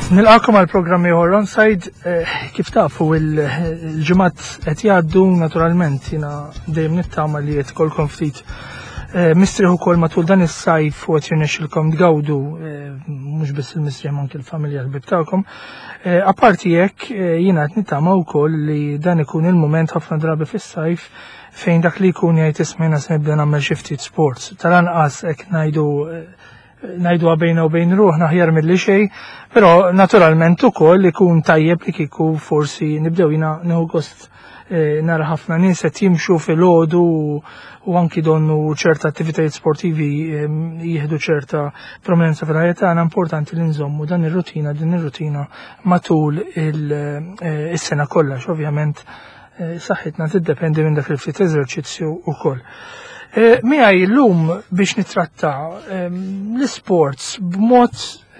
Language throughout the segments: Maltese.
Nilqakom għal programmi ieħor Onside, kif tafu il-ġimgħat qed jgħaddu naturalment jiena dejjem nittama li qed ikolkom ftit mistrieħ ukoll matul dan is-sajf u qed jirnexxilkom tgawdu mhux biss il-mistrieħ ma anke l-familja l-ħbieb tagħkom. Apparti hekk jiena qed nittama wkoll li dan ikun il-mument ħafna drabi fis-sajf fejn dak li jkun jgħid ismejna se nibda nagħmel xi ftit sports. Tal-anqas hekk ngħidu bejna u bejn ruħna aħjar milli xejn, però naturalment ukoll ikun tajjeb li kieku forsi nibdew jiena nieħu gost nara ħafna nies qed jimxu filgħodu u anki donnu ċerta attivitajiet sportivi jieħdu ċerta prominenza fil-ħajja tagħna, importanti li nżommu din ir-rutina matul is-sena kollha, ovvjament saħħitna tiddependi minn dak il-ftit eżerċizzju wkoll. Miegħi llum biex nittratta l-isports b'mod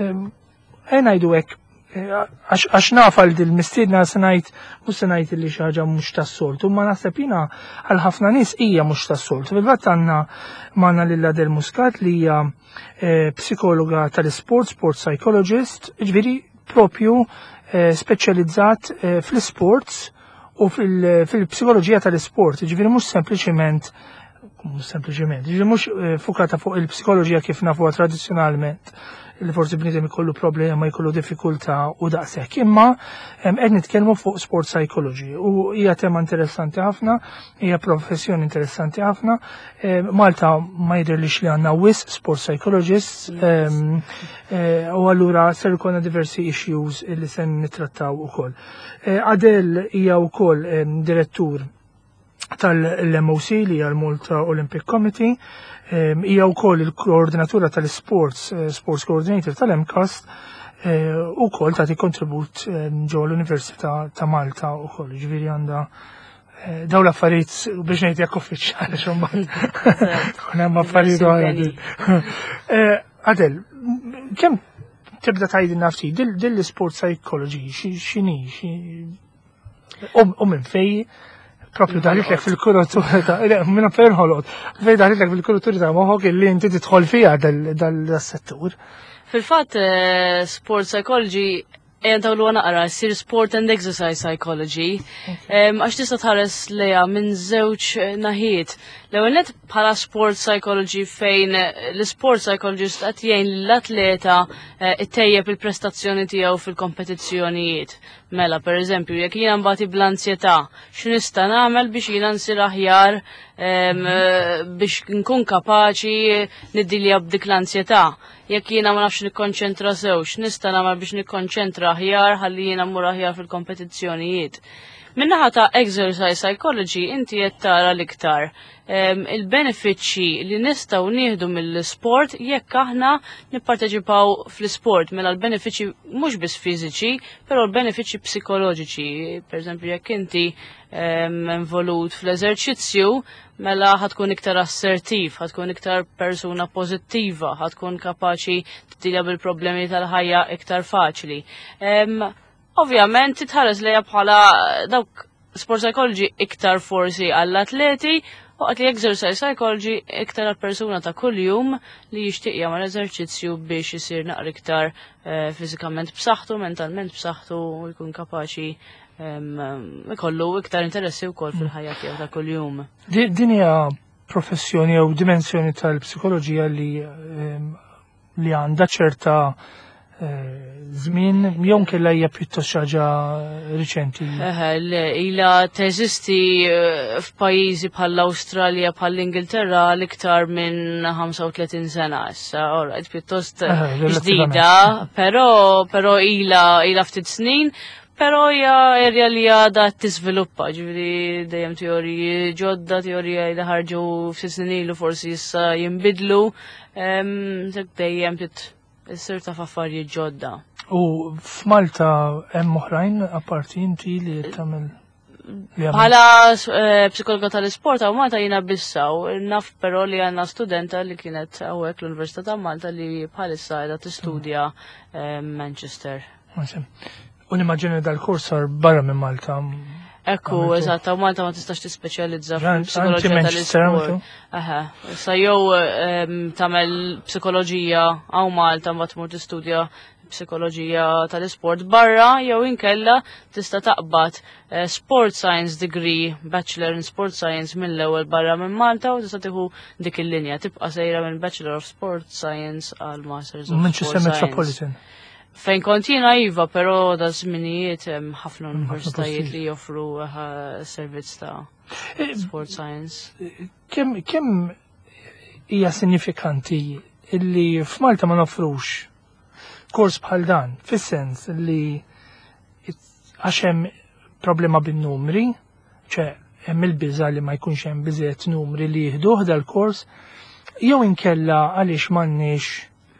ngħidu hekk għax naf għal dil-mistiedna se ngħid li xi ħaġa mhux tas-soltu, ma naħseb jiena għal ħafna nies hija mhux tas-soltu. Fil-fatt għandna magħna Lilla Del Muscat li hija psikologa tal-isport, sport psychologist, ġifieri propju speċjalizzat fl-isports u fil-psikoloġija tal-isport, ġifieri mhux sempliċement, ġifieri mhux fukata fuq il-psikoloġija kif nafuha tradizzjonalment, li forsi bniedem ikollu problema, jkollu diffikultà u daqshekk. Imma qed nitkellmu fuq sport psychology u hija tema interessanti ħafna, hija professjoni interessanti ħafna. Malta ma jidhirlix li għandna wisq sport psychologists u allura ser ikolna diversi issues li se nittrattaw ukoll. Adel hija wkoll direttur tal-MOC li hija l-Malta Olympic Committee, hija wkoll il-koordinatura tal-sports, sports coordinator tal-MCAST, ukoll tagħti kontribut ġew l-Università ta' Malta wkoll, ġifieri għandha dawn l-affarijiet biex ngħid jekk uffiċjali x'mbagħad hemm affarijiet oħra. Adel, kemm tibda tgħidilna ftit din l-sport psychology x'inhi u minn fejn propju daħlitlek fil-kuratura ta' minna ferħolot, fej daħlitlek fil-kuratura ta' moħok illi inti tidħol fija dal-settur. Fil-fatt sport psychology tawlu naqra jsir sport and exercise psychology għax tista' tħares lejha minn żewġ naħiet. L-ewwel nett bħala sport psychology fejn l-sport psychologist qed jgħin lill-atleta ittejjeb il-prestazzjoni tiegħu fil-kompetizzjonijiet. Mela, pereżempju, jekk jiena mbagħad bl-ansjetà, x'nista' nagħmel biex jiena nsir aħjar biex nkun kapaċi niddilja b'dik l-ansjetà. Jekk jiena ma nafx nikkonċentra sew, x'nista' nagħmel biex nikkonċentra aħjar ħalli jiena mmur aħjar fil-kompetizzjonijiet. Min-naħa ta' exercise psychology inti qed tara l-iktar il-benefiċċji li nistgħu nieħdu mill-sport jekk aħna nipparteċipaw fl-isport, mela l-benefiċċji mhux biss fiżiċi, però l-benefiċċji psikoloġiċi. Pereżempju jekk inti involut fl-eżerċizzju, mela ħatkun iktar assertiv, ħatkun iktar persuna pożittiva, ħatkun kapaċi tidilha bil-problemi tal-ħajja iktar faċli. Ovvjament titħares lejha bħala dawk sport psychology iktar forsi għall-atleti u għat li exercise psychology iktar għall-persuna ta' kuljum li jixtieq jagħmel eżerċizzju biex isir naqra iktar fiżikament b'saħħtu, mentalment b'saħħtu u jkun kapaċi ikollu iktar interessi wkoll fil-ħajja tiegħu ta' kuljum. Din hija professjoni jew dimensjoni tal-psikoloġija li għandha ċerta żmien jew kellha hija pjuttost xi ħaġa riċenti. Ilha teżisti f'pajjiżi bħall-Awstralja bħall-Ingilterra l-iktar minn 35 sena issa, alright, pjuttost ġdida, però ilha ftit snin. Pero hija erja li għadha tiżviluppa, ġifieri dejjem teoriji ġodda, teorija li ħarġu ftit snin ilu forsi issa jinbidlu, dejjem issir ta' affarijiet ġodda. U f'Malta hemm oħrajn apparti inti li tagħmel bħala psikologa tal-isport hawn Malta jiena bissaw, naf però li għandna studenta li kienet hawnhekk l-Università ta' Malta li bħalissa qiegħda tistudja Manchester. U nimmaġini dal-kurs sar barra minn Malta. Ekku, eżatt, u Malta ma tistax tispecializza fil-psikoloġija tal-isport. Sa jew tagħmel psikoloġija għaw Malta mbagħad tmur tistudja psikoloġija tal-isport barra jew inkella tista' taqbad sport science degree, bachelor in sport science mill-ewwel barra minn Malta u tista' tieħu dik il-linja tibqa' sejra minn Bachelor of Sport Science għal Masters of Manchester Sport Science. Metropolitan. Fejn kontina iva, però da żminijiet hemm ħafna universitajiet li joffru servizz ta' sport science. Kemm hija sinifikanti illi f'Malta ma nofrux kors bħal dan, fis-sens li għax hemm problema bin-numri, ċe hemm il-biża li ma jkunx hemm biżejjed numri li jieħduh dal-kors, jew inkella għaliex m'għandniex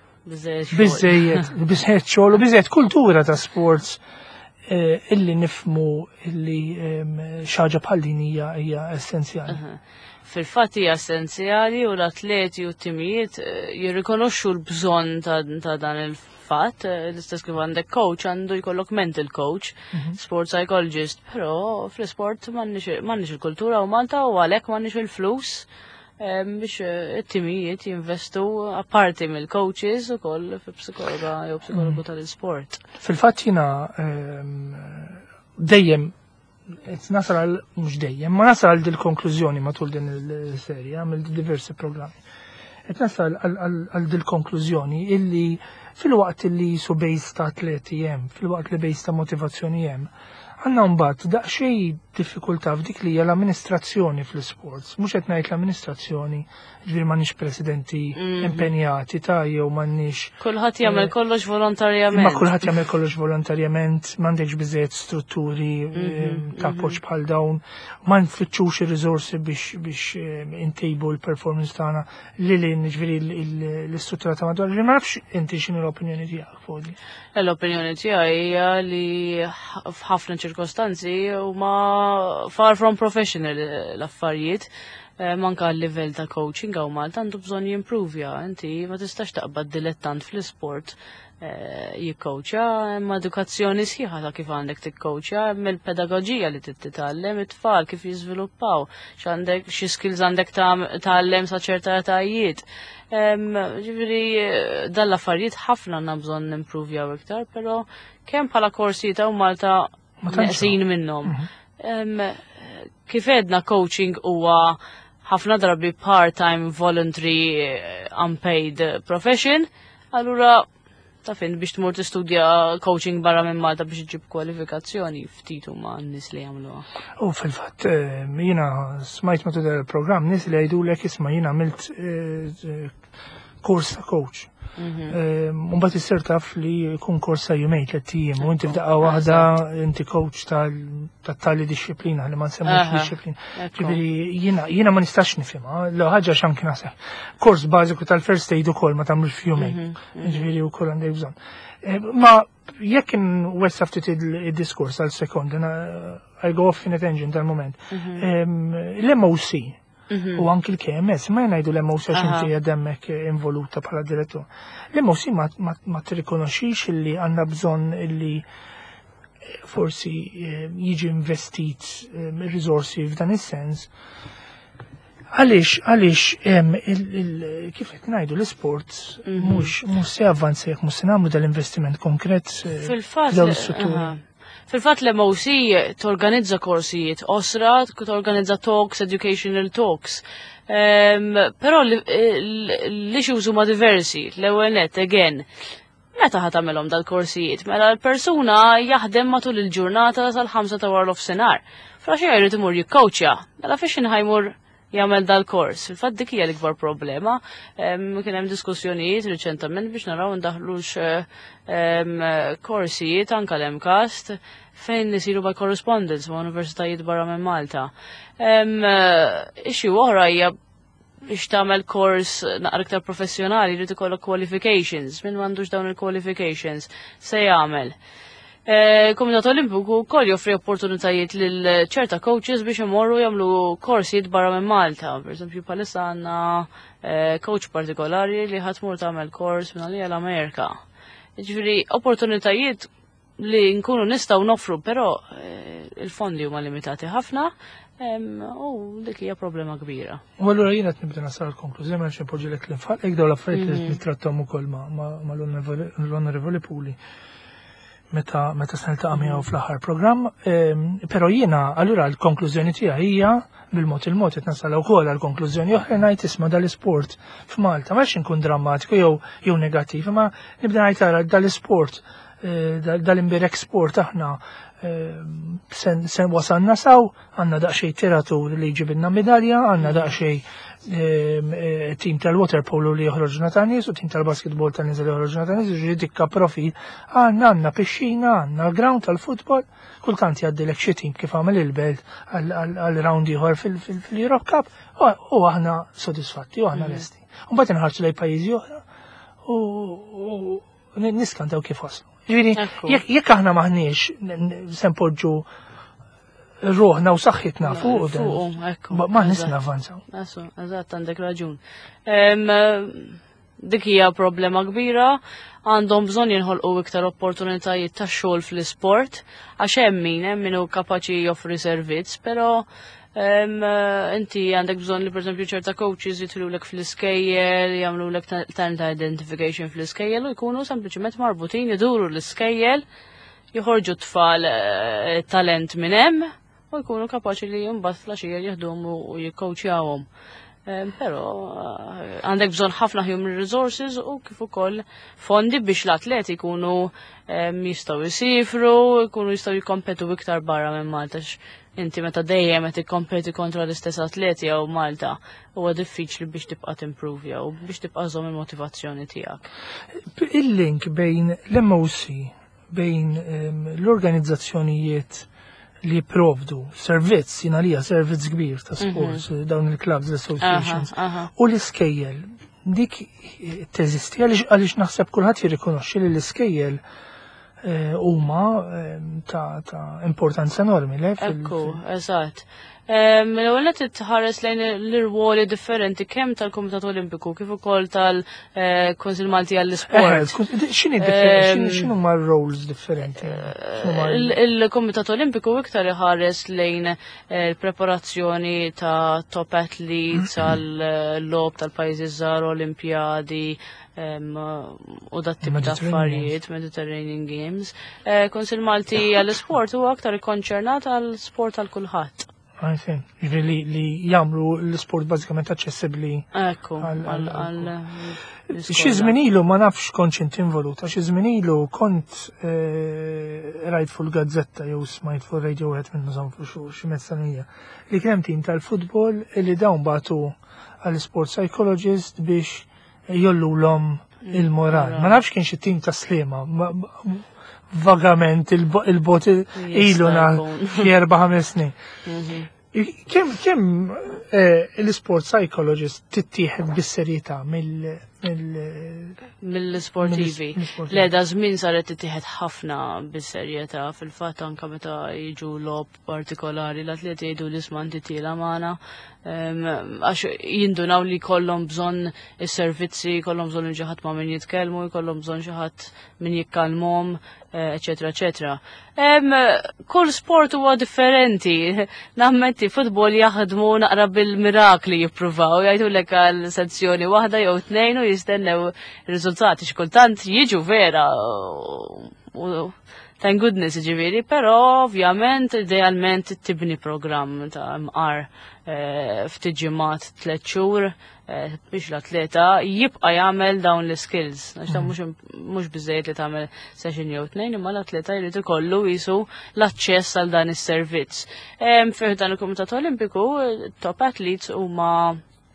biżejjed xogħol u biżejjed kultura ta' sports illi nifmu illi xaġa bħal din hija essenzjali. Fil-fatt hija essenzjali u l-atleti u t-timijiet jirrikonoxxu l-bżonn ta' dan il-fatt, l-istess kif għandek coach għandu jkollok mental coach, sport psychologist, però fl-sport m'għandniex il-kultura u Malta u għalhekk m'għandniex il-flus biex it-timijiet jinvestu apparti mill-coaches ukoll fi psikologa jew psikologu tal-isport. Fil-fatt jiena dejjem nasal mhux dejjem, ma nasal dil konklużjoni matul din il-serja mill diversi programmi. Qed nasal għal dil konklużjoni illi fil-waqt li jisu bejs ta' atleti hemm, fil-waqt li bejs ta' motivazzjoni hemm, għandna mbagħad daqsxejn diffikultà f'dik li hija l-amministrazzjoni fl-isports. Mhux qed ngħid l-amministrazzjoni, ġifieri m'għandniex presidenti impenjati ta' jew m'għandniex. Kulħadd jagħmel kollox volontarjament. Imma kulħadd jagħmel kollox volontarjament, m'għandekx biżejjed strutturi ta' appoġġ bħal dawn, ma nfittxux ir-riżorsi biex intejbu l-performance tagħna lilin ġifieri l-istruttura ta' madwar. Ma nafx inti x'inhi l-opinjoni tiegħek fuq di. L-opinjoni tiegħi hija li f'ħafna ċirkostanzi huma far from professional l-affarijiet. Manka l-livell ta' coaching għaw Malta għandu bżon jimprovja. Inti ma tistax taqbad dilettant fl-sport jikkoċja, imma edukazzjoni sħiħa ta' kif għandek tikkoċja, mill-pedagogija li titallem it-tfal kif jiżviluppaw, xi skills għandek tallem sa' ċerta etajiet. Ġifieri dal-affarijiet ħafna għandna bżonn nimprovjaw iktar, però kemm bħala korsijiet hawn Malta neqsin minnhom. Kif edna coaching huwa ħafna drabi part-time voluntary unpaid profession, allura ta' fin biex tmur tistudja coaching barra minn Malta biex iġib kwalifikazzjoni ftit huma n-nies li jagħmluha. U fil-fatt jiena smajt matul il-programm nies li jgħidulek isma' jiena għamilt kors ta' coach. Mbagħad issir taf li jkun kors ta' jumejn tliet ijiem u inti f'daqqa waħda inti coach tal-tali disciplina li ma nsemmux disciplina. Ġifieri jiena ma nistax nifhimha, l ħaġa x'anki naħseb. Kors bażiku tal-first aid ukoll ma tagħmlux f'jumejn. Ġifieri wkoll għandek bżonn. Ma jekk inwessa ftit id-diskors għal-sekond, I go off in a tangent tal-moment. L-MOC u anki l-KMS, ma jnajdu l-MOC xinti għademmek involuta bħala direttur. L-MOC ma t-rikonoxix li għanna bżon li forsi jiġi investit risorsi f'dan is-sens. Għalix kif qed ngħidu l-isport mhux se avvanzek, mhux se nagħmlu dal-investiment konkret f'dawn is-strutturi. Fil-fatt l-MOC torganizza korsijiet osra, torganizza talks, educational talks. Però l-issues huma diversi, l-ewwel net, again, meta ħat tagħmelhom dal-korsijiet? Mela l-persuna jaħdem matul il-ġurnata sal-5 ta' wara l-ofsinhar. Fra xejn jrid imur jikkowċja, mela fiex inħajmur jagħmel dal-kors. Fil-fatt dik hija l-ikbar problema. Kien hemm diskussjonijiet riċentament biex naraw ndaħlux korsijiet anke l-MCAST fejn isiru by correspondence ma' universitajiet barra minn Malta. Issue oħra hija biex tagħmel kors naqra iktar professjonali jrid ikollok qualifications. Min m'għandux dawn il-qualifications se jagħmel. Komitat Olimpiku wkoll joffri opportunitajiet lil ċerta coaches biex imorru jagħmlu korsijiet barra minn Malta. Per esempio palissa għandna coach partikolari li ħatmur tagħmel kors minn għalija l-Amerika. Ġifieri opportunitajiet li nkunu nistgħu nofru, però il-fondi huma limitati ħafna. Dik hija problema kbira. U allura jiena qed nibda nasal l-konklużjoni għax impoġġilek l-infaq hekk dawn l-affarijiet li nittrattahom ukoll ma' l-Onorevoli Puli meta se niltaqa' miegħu fl-aħħar programm, però jiena allura l-konklużjoni tiegħi hija bil-mod il-mod qed nasal wkoll għal konklużjoni oħra ngħid isma' dal-isport f'Malta m'għax inkun drammatiku jew negattiv, imma nibda ngħid ara dal-isport dal-imbirek sport aħna sen wasanna saw, għanna daqxej tiratur li ġibinna medalja, għanna daqxej tim tal-water polo li joħroġna ta' nies u tim tal-basketball ta' nies li joħroġna ta' nies, ġidikka profil, għanna pisċina, għanna ground tal-futbol, kultant jgħaddilek xi tim kif għamel il-belt għal-round ieħor fil-Europe Cup, u aħna sodisfatti, u aħna lesti. Mbagħad inħarġu lejn pajjiżi oħra u niskantaw kif waslu. Ġifieri, jekk aħna maħniex se npoġġu ruħna u saħħitna fuq ma nisna avvanzaw. Eżatt, għandek raġun. Dik hija problema kbira, għandhom bżonn jinħolqu iktar opportunitajiet ta' xogħol fl-isport, għax hemm min hu kapaċi joffri servizz, però inti għandek bżonn li pereżempju ċerta coaches jitlulek fl-iskejjel, jagħmlulek talent identification fl-iskejjel u jkunu sempliċement marbutin iduru l-iskejjel, joħorġu tfal talent minn hemm u jkunu kapaċi li mbagħad flaxija jieħduhom u jikkowċjawhom. Però għandek bżonn ħafna human resources u kif ukoll fondi biex l-atleti jkunu jistgħu jsifru, jkunu jistgħu jikkompetu iktar barra minn Malta. Inti meta dejjem qed tikkompeti kontra l-istess atleti jew Malta huwa diffiċli biex tibqa' timprovja u biex tibqa' żomm il-motivazzjoni tiegħek. Il-link bejn l-MOC, bejn l-organizzazzjonijiet li jipprovdu servizz, jingħalija servizz kbir ta' sports, dawn il-clubs, l-associations, u l-iskejjel, dik teżisti għaliex naħseb kulħadd jirrikonoxxi li l-iskejjel huma ta' importanza enormi le? Ekku, eżatt. L-ewwel qed tħares lejn l-irwoli differenti kemm tal-Kumitat Olimpiku kif ukoll tal-Kunsill Malti għall-Isport. X'inhu ma' roles differenti? Il-Kumitat Olimpiku iktar iħares lejn il-preparazzjoni ta' top athletes għall-lob tal-pajjiżi żgħar Olimpjadi u dat tip ta' affarijiet, Mediterranean Games. Kunsill Malti għall-Isport huwa aktar ikkonċernat għall-sport għal kulħadd. Li jagħmlu l-sport bażikament aċċessibbli. Ekku, xi żmien ilu ma nafx kontx involuta, xi żmien ilu kont rajt fuq il-gazzetta jew smajt fuq radio wieħed minn nużaw fuq xi mezzanija li kien tim tal-futbol li dawn bagħtu għall-sport psychologist biex jollulhom il-moral. Ma nafx kien xi tim ta' slima, vagament il-bot ilu fi 4-5 snin. Kemm l-sport psychologist tittieħed bis-serjetà mill-sportivi. Leda żmien saret tittieħed ħafna bis-serjetà fil-fatt anke meta jiġu lob partikolari l-atleti jgħidu l-ismanti tiela magħna għax jindunaw li kollhom bżonn is-servizzi, kollhom bżonn xi ħadd ma' min jitkellmu, jkollhom bżonn xi ħadd min jikkalmhom, eċetera, eċetera. Kull sport huwa differenti. Nammetti futbol jaħdmu naqra bil-mirakli jippruvaw, jgħidulek għal sezzjoni waħda jew tnejn u jistennew ir-riżultati x'kultant jiġu vera. Thank goodness ġiviri, pero ovvjament idealment tibni program ta' MR f'tiġimat 3 xhur biex l-atleta jibqa' jagħmel dawn l-skills. Għax ta' mhux biżejjed li tagħmel session jew tnejn, imma l-atleta jrid ikollu qisu l-aċċess għal dan is-servizz. Fih dan il-Kumitat Olimpiku top athletes huma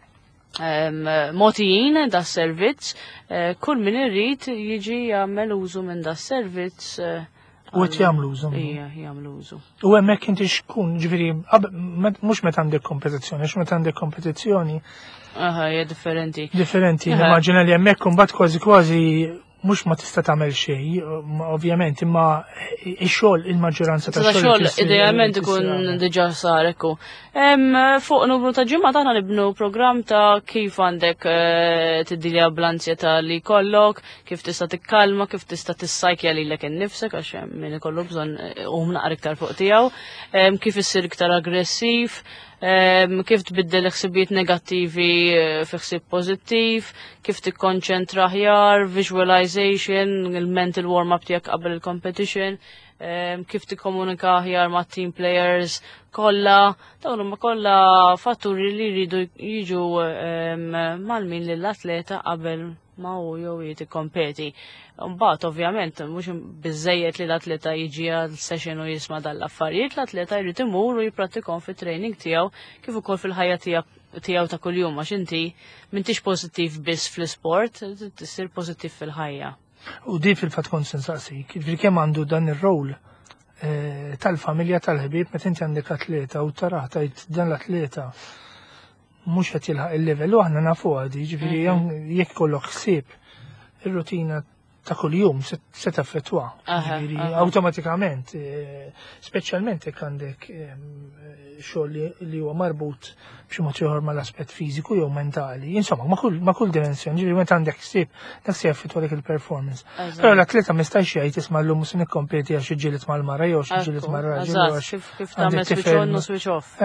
motijin da' servizz, kull min irrid jiġi jagħmel użu minn da' servizz. U għet jamlu użu. Ija, jamlu użu. U għemmek inti xkun, ġviri, mux met għandek kompetizjoni, met għandek kompetizjoni. Aha, hija differenti. Differenti, immaġina li għemmek kumbat kważi mhux ma tista' tagħmel xejn, ovvjament, imma x-xogħol il-maġġoranza tax-xogħol idealment ikun diġà sar ekku. Fuq numru ta' ġimgħat aħna nibnu programm ta' kif għandek tiddilja bl-ansjetà li jkollok, kif tista' tikkalma, kif tista' tissajkja lilek innifsek għax hemm min ikollu bżonn naqra iktar fuq tiegħu, kif issir iktar aggressiv, kif tbiddel ħsibijiet negattivi fi ħsieb pożittiv, kif tikkonċentra aħjar, visualization, il-mental warm-up tiegħek qabel il-competition, kif tikkomunika aħjar ma' team players kollha, dawn huma kollha fatturi li jridu jiġu mal-min lill-atleta qabel ma hu jew jitikompeti. Mbagħad ovvjament mhux biżejjed li l-atleta jiġi għal session u jisma' dal-affarijiet, l-atleta jrid imur u jipprattikhom fit-training tiegħu kif ukoll fil-ħajja tiegħu ta' kuljum għax inti m'intix pożittiv biss fl-isport, tissir pożittiv fil-ħajja. U di fil-fatt kont sensaqsik, kemm għandu dan ir-rol tal-familja tal-ħbieb meta inti għandek atleta u taraħ tajt dan l-atleta mhux qed jilħaq il-level u aħna nafu għadi, ġifieri jekk kollok ħsieb ir-rutina ta' kuljum se taffettwa. Awtomatikament, speċjalment jekk għandek xogħol li huwa marbut b'xi mod ieħor mal-aspett fiżiku jew mentali. Insomma, ma' kull dimensjoni, ġifieri meta għandek ħsieb dak se jaffettwa dik il-performance. Però l-atleta ma jistax jgħid isma' llum se nikkompeti għax iġġieled mal-mara jew għax iġġieled mar-raġel. Kif tagħmel switch on u switch off.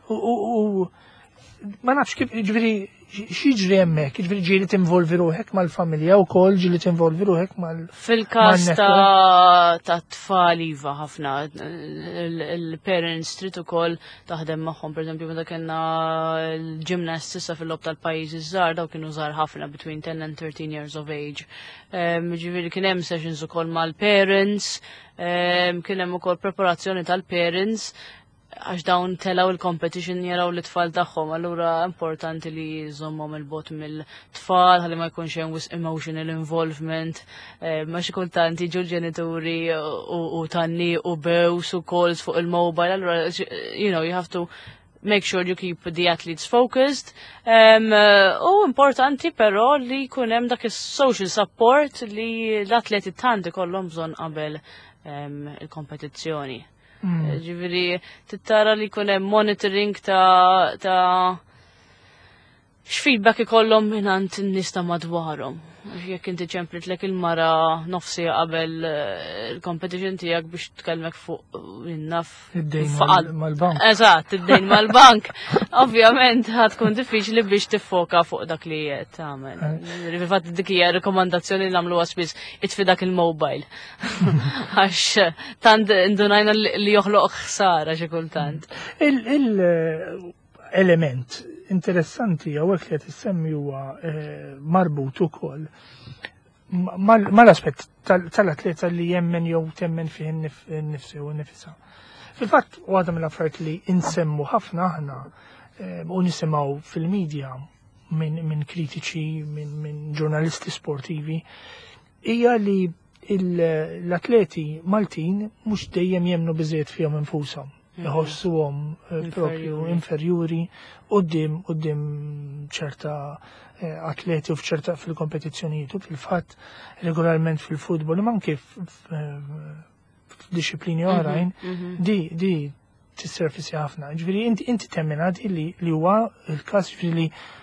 Ma nafx kif ġifieri x'jiġri hemmhekk, jiġifieri ġieli tinvolvi ruħek mal-familja wkoll ġieli tinvolvi ruħek fil-każ ta' tfal iva ħafna il-parents trid ukoll taħdem magħhom, pereżempju meta kellna l-gymnasts issa fil-lob tal-pajjiżi żgħar daw kienu żgħar ħafna between 10 and 13 years of age. Ġifieri kien hemm sessions ukoll mal-parents, kien hemm ukoll preparazzjoni tal-parents għax dawn telaw il-competition jaraw l-tfal tagħhom, allura importanti li jżommhom il-bot mill-tfal ħalli ma jkunx hemm emotional involvement, ma xi kultant jiġu l-ġenituri u tanni u bews u calls fuq il-mobile, allura you have to make sure you keep the athletes focused. U importanti però li jkun hemm dak is-social support li l-atleti tant ikollhom bżonn qabel il-kompetizzjoni. Ġifieri tittara li jkun hemm monitoring ta' x'feedback ikollhom mingħand in-nies ta' madwarhom. Jekk inti ċemplitlek il-mara nofsi qabel il-competition tiegħek biex tkellmek fuq innaf id-dejn mal-bank. Eżatt, id-dejn mal-bank. Ovvjament ħad tkun diffiċli biex tiffoka fuq dak li qed tagħmel. Fil-fatt dik hija rekomandazzjoni li nagħmluha spiss itfi dak il-mobile. Għax tant indunajna li joħloq ħsara xi kultant. Il-element interessanti għawek li tissemmi huwa marbut ukoll mal-aspett tal-atleta li jemmen jew temmen fih innifsi u nnifisha. Fil-fatt għadha mill-affarijiet li insemmu ħafna aħna u nisimgħu fil-medja minn kritiċi, minn ġurnalisti sportivi, hija li l-atleti Maltin mhux dejjem jemnu biżejjed fihom infushom. Jħossuhom propju inferjuri qudiem ċerta atleti u f'ċerta fil-kompetizzjonijiet u fil-fatt regolarment fil-futbol imma anke f'disciplini oħrajn di tisserfisi ħafna. Ġifieri inti temminati li huwa il-każ ġifieri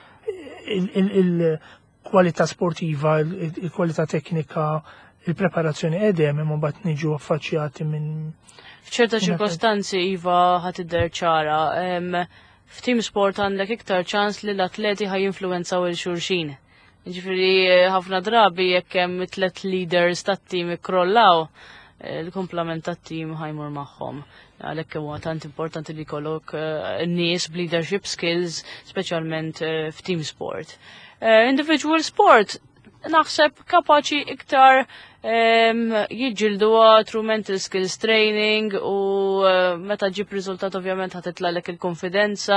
il-kwalità sportiva, il-kwalità teknika, il-preparazzjoni qegħdem imma mbagħad niġu affaċċjati minn f'ċerta ċirkostanzi iva ħatidher ċara. F'team sport għandek iktar ċans li l-atleti ħajinfluwenzaw il-xulxin. Ġifieri ħafna drabi jekk hemm 3 leaders tat-team ikkrollaw, il-komplement tat-team ħajmur magħhom. Għalhekk huwa tant importanti li jkollok nies b'leadership skills, speċjalment f'team sport. Individual sport naħseb kapaċi iktar jiġġildu through mental skills training u meta ġib riżultat ovvjament ħatitlalek il-konfidenza.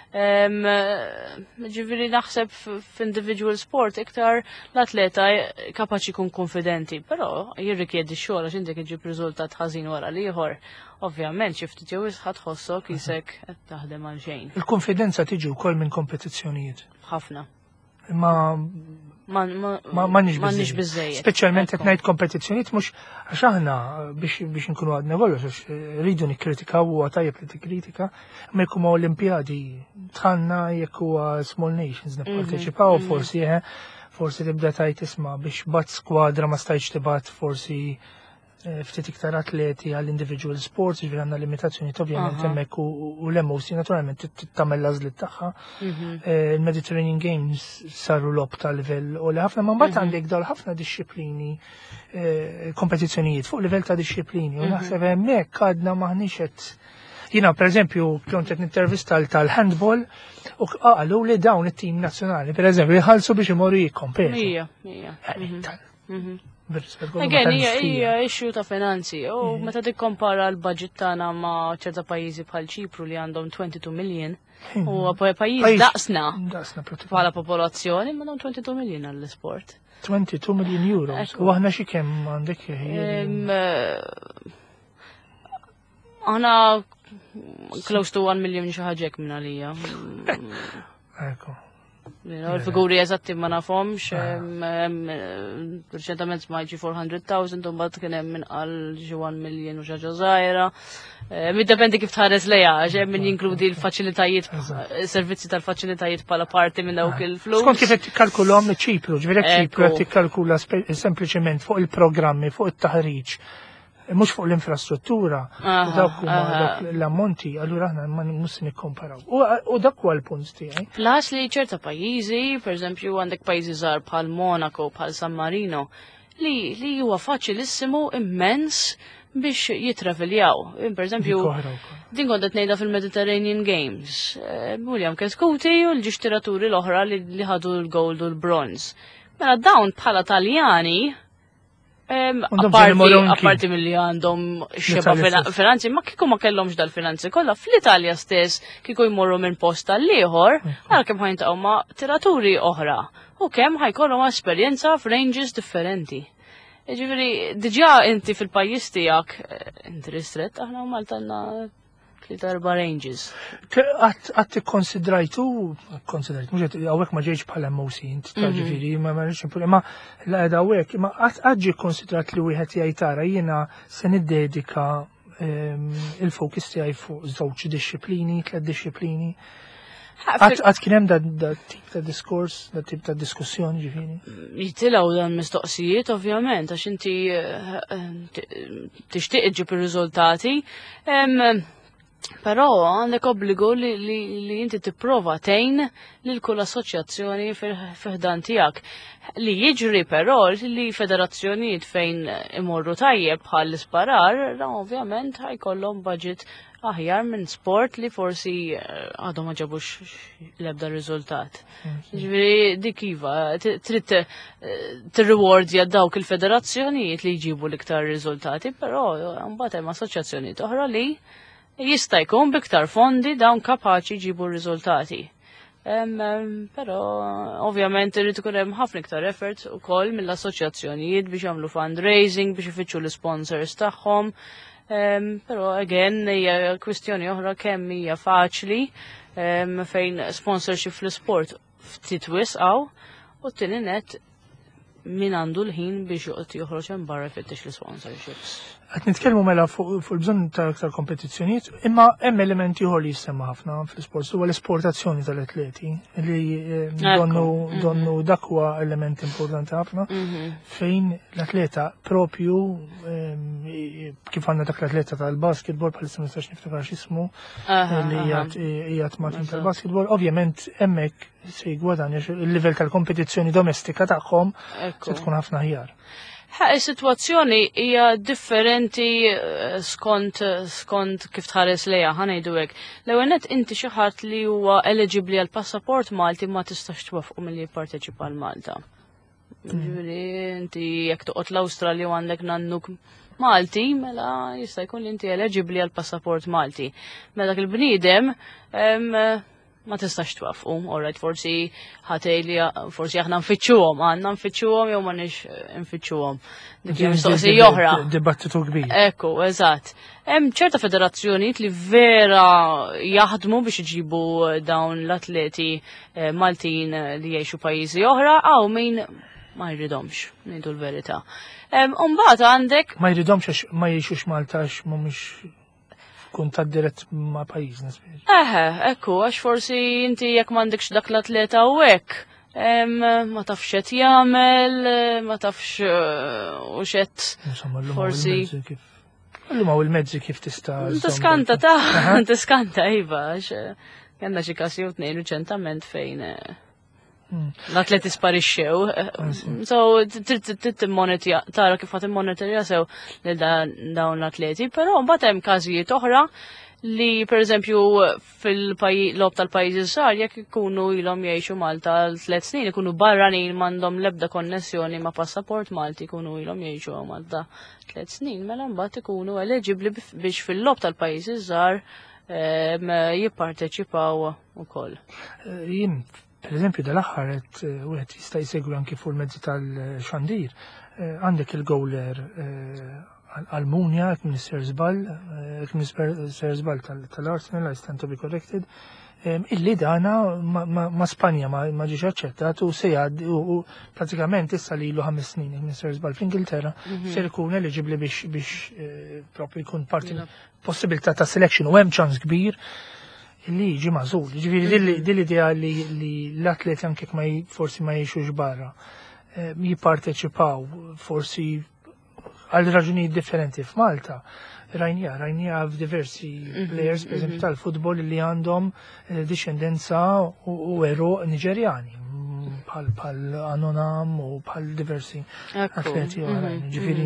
Ġifieri naħseb f'individual sport iktar l-atleta kapaċi jkun konfidenti, però jirrikjedi x-xogħol għax inti iġib riżultat ħażin wara l-ieħor. Ovvjament xi ftit jew isħad tħossok isek qed taħdem għal xejn. Il-konfidenza tiġi wkoll minn kompetizzjonijiet. Ħafna. ma nix bizzejiet. Speċjalment qed ngħid kompetizzjonijiet mhux għax aħna biex inkunu għadna kollox għax rridu nikkritikaw huwa tajjeb li tikkritika, ma jkun ma' Olimpjadi tħanna jekk huwa small nations nipparteċipaw forsi tibda tajt isma' biex bat skwadra ma stajtx tibgħat forsi ftit iktar atleti għall-individual sports, ġifieri għandna limitazzjoni ovvjament hemmhekk u l-MOC naturalment tagħmel l-għażliet tagħha. Il-Mediterranean Games saru lob ta' livell u li ħafna ma mbagħad għandek dawl ħafna disċiplini kompetizzjonijiet fuq livell ta' disċiplini u naħseb hemmhekk għadna maħniex qed Jina, per eżempju, kont qed nintervista tal-handball u qalu li dawn it-tim nazzjonali, per eżempju, jħallsu biex imorru jikkompetu. Again, hija issue ta' finanzi. U meta tikkompara l-budget tagħna ma' ċerta pajjiżi bħal Ċipru li għandhom 22 million u pajjiż daqsna bħala popolazzjoni ma' 22 million għall-isport. 22 million euros. U aħna xi kemm għandek Aħna close to 1 million xi ħaġek minn għalija. Ecco. Il-figuri eżatti ma nafhomx, reċentament smajt 400,000 u mbagħad kien hemm minqal xi 1 million u xi ħaġa żgħira. Middependi kif tħares lejha, għax hemm min jinkludi l-faċilitajiet, servizzi tal-faċilitajiet bħala parti minn dawk il-flus. Skont kif qed tikkalkulhom Ċipru, ġifieri Ċipru qed tikkalkula sempliċement fuq il-programmi, fuq it-taħriġ. Mux fuq l-infrastruttura, dawk l-ammonti, allura aħna ma mus nikkomparaw. U dak huwa l-punt tiegħi. Flas li ċerta pajjiżi, per eżempju għandek pajjiżi żgħar bħal Monaco, bħal San Marino, li huwa faċilissimu immens biex jitraveljaw. Per eżempju, din kont qed ngħidha fil-Mediterranean Games. William Keskuti u l-ġixtiraturi l-oħra li ħadu l-gold u l-bronze. Mela dawn bħala Taljani apparti mill-li għandhom xeba finanzi, ma kiku ma kellhomx dal-finanzi kollha fl-Italja stess kiku jmorru minn posta l-ieħor, għal kemm ħajntaqgħu ma' tiraturi oħra u kemm ħajkollhom esperjenza f'ranges differenti. Ġifieri diġà inti fil-pajjiż tiegħek inti ristret aħna Malta għandna 3-4 ranges. Għatti konsidrajtu, mux għawek ma ġeġ bħala MOC, ġifiri, ma rridx ma għawek, ma għadġi konsidrat li wieħed jajtara jena se niddedika il-fokus tiegħi fuq żewġ disċiplini, 3 disċiplini. Għad kienem da tip ta' diskors, da tip ta' diskussjoni ġifiri? Jitilaw dan mistoqsijiet, ovvjament, għax inti tixtieq iġġib ir-riżultati. Però għandek obbligu li inti tipprova tgħin lil kull assoċjazzjoni fil-ħdan tiegħek. Li jiġri però li federazzjonijiet fejn imorru tajjeb bħal l-isparar, ovvjament ħajkollhom budget aħjar minn sport li forsi għadhom ma ġabux l-ebda riżultat. Ġifieri dik iva, trid tirrewardja dawk il-federazzjonijiet li jġibu l-iktar riżultati, però mbagħad hemm assoċjazzjonijiet oħra li jista' jkun biktar fondi dawn kapaċi jġibu r-riżultati. Però ovvjament irid ikun hemm ħafna iktar effort ukoll mill-assoċjazzjonijiet biex jagħmlu fundraising biex ifittxu l-sponsors tagħhom. Però again hija kwistjoni oħra kemm hija faċli fejn sponsorship fl-isport ftit wisqgħu u t-tieni net min għandu l-ħin biex joħroġ hemm barra jfittex l-sponsorships. Qed nitkellmu mela fuq il-bżonn ta' kompetizzjonijiet, imma hemm elementi ieħor li jissemma ħafna fl-isport huwa l-esportazzjoni tal-atleti li donnu dak huwa element importanti ħafna fejn l-atleta propju kif għandna dak l-atleta tal-basketball bħalissa ma nistax niftakar x'ismu li qiegħed ma' tim tal-basketball, ovvjament hemmhekk se jgwadanja il-livell tal-kompetizzjoni domestika tagħhom se tkun ħafna ħjar. Is-sitwazzjoni hija differenti skont kif tħares lejha ħanejdu hekk. L-ewwel nett inti xi ħadd li huwa eligibbli għal passaport Malti ma tistax twaffqu milli jipparteċipa għal Malta. Ġifieri inti jekk toqgħod l-Awstralja u għandek nannuk Malti, mela jista' jkun li inti eligibbli għal passaport Malti. Mela dak il-bniedem ma tistax twafqu, alright, forsi ħatejli, forsi aħna nfittxuhom, għandna nfittxuhom jew ma nix nfittxuhom. Dik hija mistoqsija oħra. Dibattitu kbir. Ekku, eżatt. Hemm ċerta federazzjonijiet li vera jaħdmu biex iġibu dawn l-atleti Maltin li jgħixu pajjiżi oħra, għaw min ma jridhomx, ngħidu l-verità. Umbagħad għandek Ma jridhomx għax ma jgħixux Malta għax mhumiex kuntat dirett ma' pajjiżna speċi. Ekku, għax forsi inti jekk m'għandekx dak l-atleta u hekk, ma tafx qed jagħmel, ma tafx u x'qed forsi. Allum hawn il-mezzi kif tista' Tiskanta tiskanta iva, għax kellna xi każ jew tnejn riċentament fejn l-atleti sparixxew. So, trid timmonitja, tara kif ħadd immonitorja sew lil dawn l-atleti, però mbagħad hemm każijiet oħra li pereżempju fil-lob tal-pajjiżi żgħar jekk ikunu ilhom jgħixu Malta għal 3 snin ikunu barranin m'għandhom l-ebda konnessjoni ma' passaport Malti ikunu ilhom jgħixu Malta 3 snin, mela mbagħad ikunu eligibbli biex fil-lob tal-pajjiżi żgħar jipparteċipaw ukoll. Per eżempju, dal-aħħar wieħed jista' jsegwi anki fuq il-mezzi tal-xandir. Għandek il-gowler Almunja, Minister Żball tal-Arsenal, I stand to be corrected, illi dana ma' Spanja ma ġiex aċċettat u se jgħaddi u pratikament issa lilu 5 snin il-Minister Żball fl-Ingilterra ser ikun eligibbli biex propri jkun parti possibilità ta' selection u hemm ċans kbir li jiġi mażul. Ġifieri dil-idea li l-atleti anke forsi ma jgħixux barra jipparteċipaw forsi għal raġunijiet differenti f'Malta. Rajnija f'diversi players, per esempio tal-futbol li għandhom discendenza u ero Niġerjani, bħal Anonam u bħal diversi atleti oħrajn. Ġifieri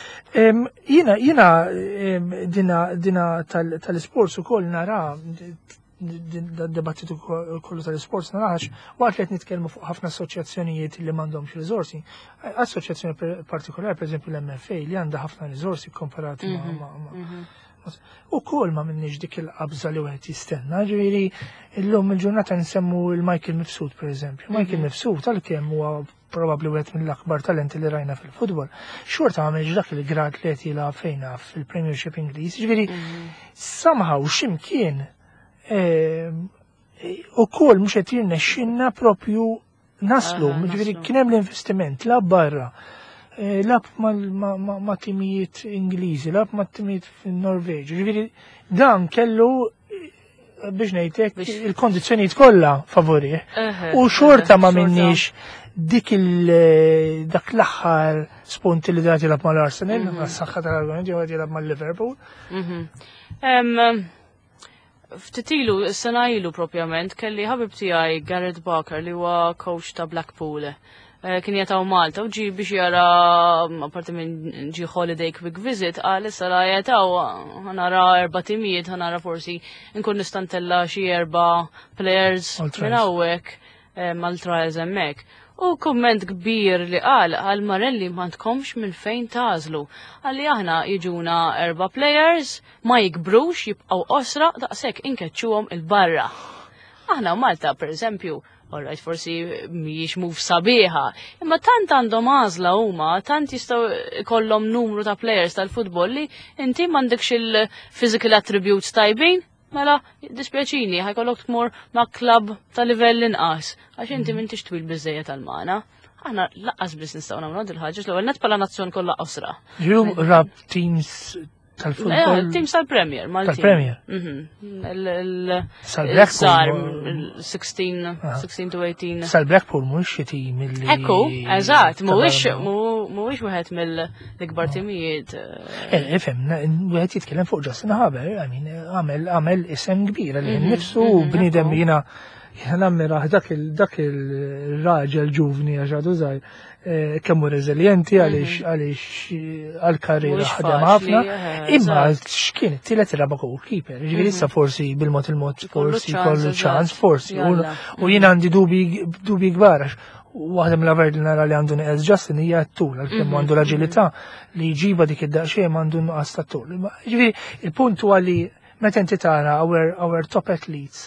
Jina tal-sports ukoll nara dibattitu kollu tal-sports narax waqt li qed nitkellmu fuq ħafna assoċjazzjonijiet li m'għandhomx riżorsi. Assoċjazzjoni partikolari pereżempju l-MFA li għandha ħafna riżorsi komparati ma' ukoll ma minniex dik il-qabża li wieħed jistenna. Ġifieri illum il-ġurnata nsemmu il-Michael Mifsud pereżempju. Michael Mifsud għalkemm huwa probabbli wieħed mill-akbar talenti li rajna fil-futbol. Xorta għamel dak il-grad li qed jilgħab fejna fil-Premiership Ingliż. Ġifieri somehow x'imkien ukoll mhux qed jirnexxinna propju naslu. Ġifieri kien hemm l-investiment lab barra. Lab ma' timijiet Ingliżi, lab ma' timijiet fin-Norveġi. Ġifieri dan kellu biex ngħidlek il-kondizzjonijiet kollha favorih. U xorta ma minniex dak l-aħħar spunti li dat jilab mal-Arsenal, għas-saħħa tal-argument jew qed jilab mal-Liverpool. Ftitilu, s-sena ilu propjament, kelli ħabib tiegħi Gareth Barker li huwa coach ta' Blackpool. Kien jataw Malta u ġi biex jara apparti minn ġi holiday quick visit għal issa la jataw ħanara 4 timijiet ħanara forsi nkun nistantella xi 4 players minn hawnhekk mal-trials hemmhekk. U komment kbir li għal Marelli ma tkomx minn fejn tażlu. Għalli aħna jiġuna 4 players, ma jikbrux jibqgħu osra daqshekk inkeċċuhom il-barra. Aħna Malta per eżempju, alright, forsi mhijiex move sabiħa, imma tant għandhom għażla huma, tant jistgħu ikollhom numru ta' players tal-futbol li inti m'għandekx il-physical attributes tajbin. Mela, dispjaċini, ħajkollok tmur ma' klab ta' livell inqas, għax inti m'intix twil biżejjed tal-magħna. Aħna laqqas biss nistgħu nagħmlu din il-ħaġa l-ewwel net bħala nazzjon kollha qosra. Ġew rab teams tal-futbol. Teams tal-Premier, Maltin. Tal-Premier. Sal-Blackpool. 16 to 18. Sal-Blackpool mhuwiex xi tim illi. Ekku, eżatt, mhuwiex wieħed mill-ikbar timijiet. Ifhem, wieħed jitkellem fuq Justin Haber, għamel isem kbir li nnifsu bniedem jiena nammira dak il-raġel ġuvni għax għadu żgħir kemmu reżiljenti għaliex għal-karriera ħadem ħafna, imma x'kien it-tielet ir-raba' goalkeeper. Ġifieri issa forsi bil-mod forsi kollu ċans forsi u jien għandi dubi kbar għax waħda mill-affarijiet li nara li għandu neqes Justin hija t-tul għalkemm għandu l-aġilità li jġiba dik id-daqsxejn għandu nuqqas tat-tul. Ġifieri il-punt huwa li meta inti tara our top athletes